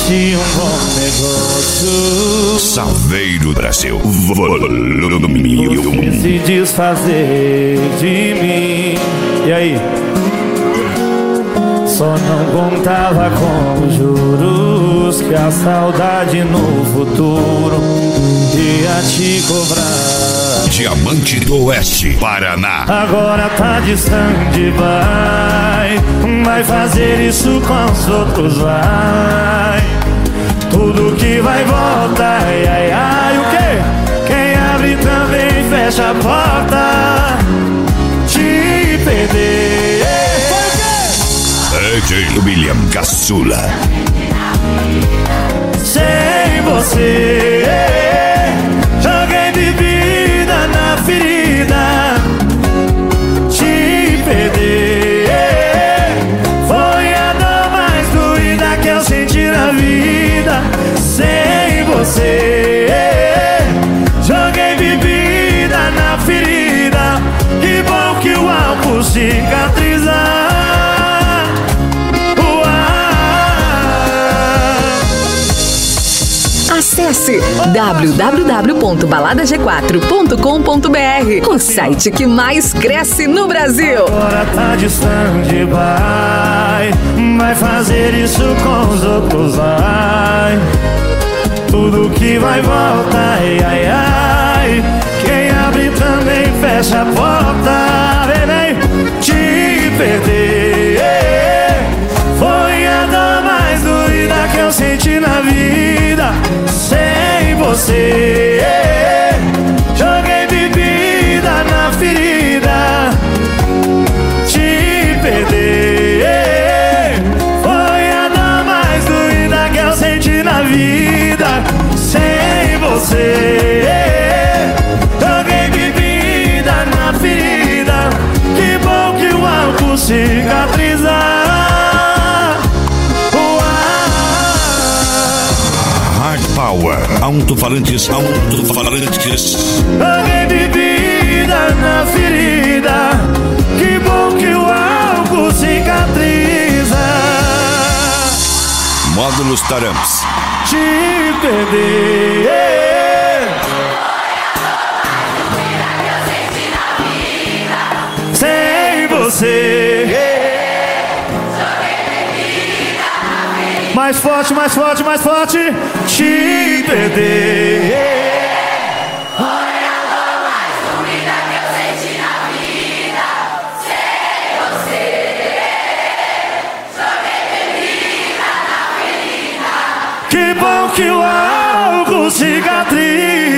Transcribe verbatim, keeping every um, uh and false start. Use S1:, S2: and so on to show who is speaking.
S1: parece um bom negócio.
S2: Saveiro Brasil, volume.
S1: Se desfazer de mim. E aí? Só não contava com os juros que a saudade no futuro ia te cobrar.
S2: Diamante do Oeste, Paraná.
S1: Agora tá distante, vai. Vai fazer isso com os outros, vai. Tudo que vai voltar, ai, ai, ai. O quê? Quem abre também fecha a porta. Te perder.
S2: D J William Caçula.
S1: Sem você, joguei bebida na ferida. Te perder foi a dor mais doída que eu senti na vida. Sem você, joguei bebida na ferida. Que bom que o álcool cicatriza.
S3: Acesse w w w ponto balada g quatro ponto com ponto b r, o site que mais cresce no Brasil.
S1: Agora tá distante, vai. Vai fazer isso com os outros, vai. Tudo que vai voltar, ai, ai, ai. Quem abre também fecha a porta. Vem, vem, te perder foi a dor mais doída que eu senti na vida. Sem você, joguei bebida na ferida. Te perder foi a dor mais doída que eu senti na vida. Sem você, joguei bebida na ferida. Que bom que o álcool cicatriza.
S2: Power, alto-falantes, alto-falantes.
S1: Joguei bebida na ferida. Que bom que o álcool cicatriza.
S2: Módulos Taramps.
S1: Te perder sem você. Mais forte, mais forte, mais forte. Te perder
S4: foi a dor mais doída que eu senti na vida. Sem você, joguei bebida na ferida.
S1: Que bom que o álcool cicatriza.